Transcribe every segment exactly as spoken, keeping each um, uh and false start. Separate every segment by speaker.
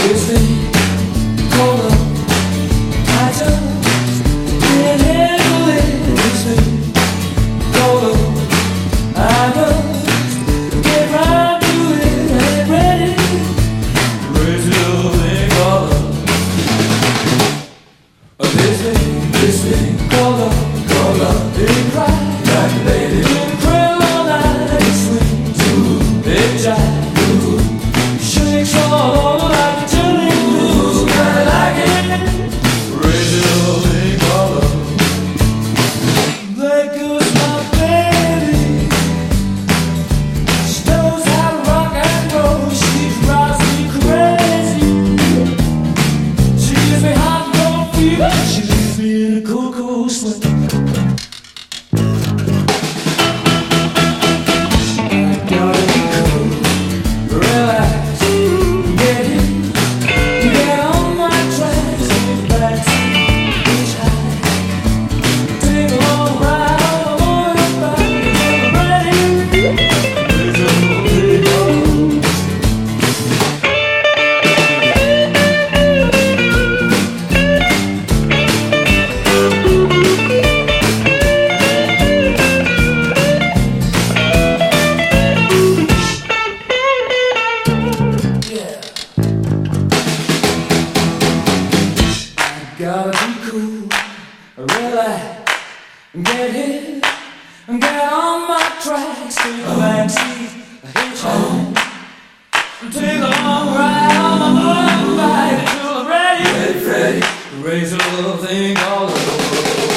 Speaker 1: Gotta be cool, relax, get hit, get on my tracks, take a backseat, a hitchhike, take a long ride on my motorbike until I'm ready, ready, ready, to raise a little thing called love.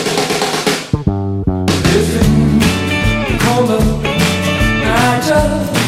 Speaker 1: This thing called love, I just